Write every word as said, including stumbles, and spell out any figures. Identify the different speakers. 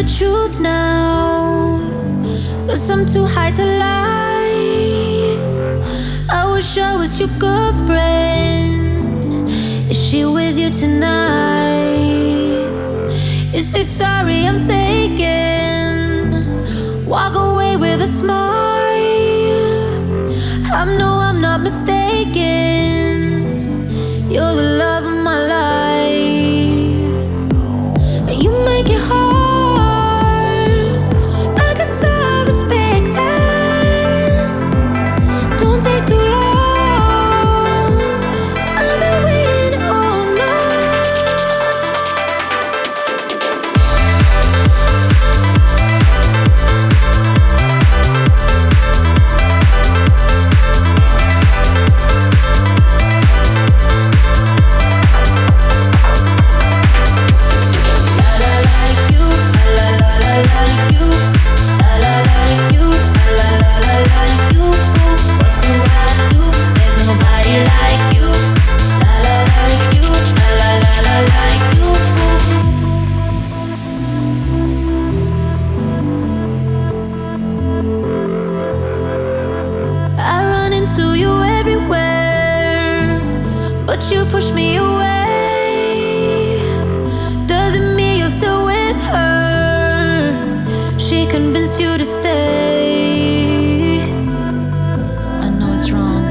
Speaker 1: the truth now, 'cause I'm too high to lie. I wish I was your girlfriend. Is she with you tonight? You say sorry, I'm taken. Walk away with a smile. I know I'm not mistaken. You're the love of my life. You make it hard. I guess I respect that. Don't take too long. I've been waiting all to you everywhere, but you push me away. Doesn't mean you're still with her. She convinced you to stay. I know it's wrong.